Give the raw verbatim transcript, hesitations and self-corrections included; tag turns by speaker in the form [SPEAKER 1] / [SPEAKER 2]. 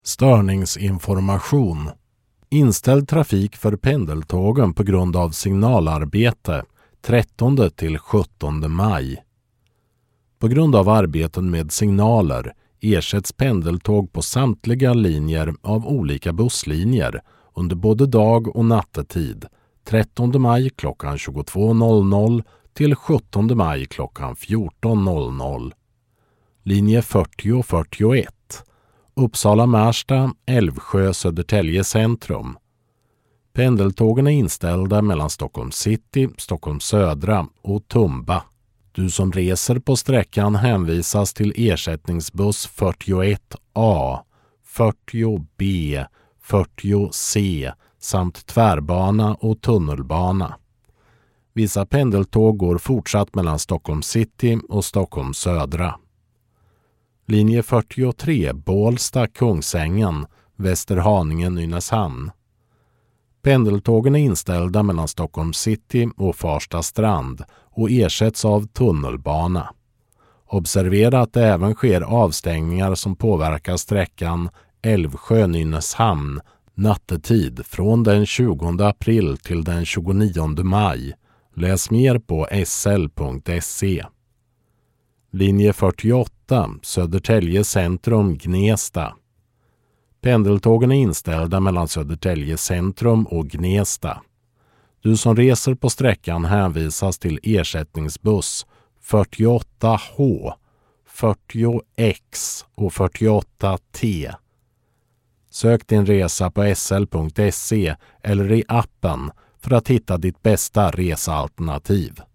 [SPEAKER 1] Störningsinformation. Inställd trafik för pendeltågen på grund av signalarbete trettonde till sjuttonde maj. På grund av arbeten med signaler ersätts pendeltåg på samtliga linjer av olika busslinjer under både dag- och nattetid trettonde maj klockan tjugotvå noll noll till sjuttonde maj klockan fjorton noll noll. Linje fyrtio fyrtioett Uppsala-Märsta, Älvsjö, Södertälje centrum. Pendeltågen är inställda mellan Stockholm city, Stockholm södra och Tumba. Du som reser på sträckan hänvisas till ersättningsbuss fyrtioett A, fyrtio B, fyrtio C samt tvärbana och tunnelbana. Vissa pendeltåg går fortsatt mellan Stockholm city och Stockholm södra. Linje fyrtiotre Bålsta, Kungsängen, Västerhaninge, Nynäshamn. Pendeltågen är inställda mellan Stockholm city och Farsta strand och ersätts av tunnelbana. Observera att det även sker avstängningar som påverkar sträckan Älvsjö-Nynäshamn nattetid från den tjugonde april till den tjugonionde maj. Läs mer på s l punkt se. Linje fyrtioåtta Södertälje centrum, Gnesta. Pendeltågen är inställda mellan Södertälje centrum och Gnesta. Du som reser på sträckan hänvisas till ersättningsbuss fyrtioåtta H, fyrtio X och fyrtioåtta T. Sök din resa på s l punkt se eller i appen för att hitta ditt bästa resealternativ.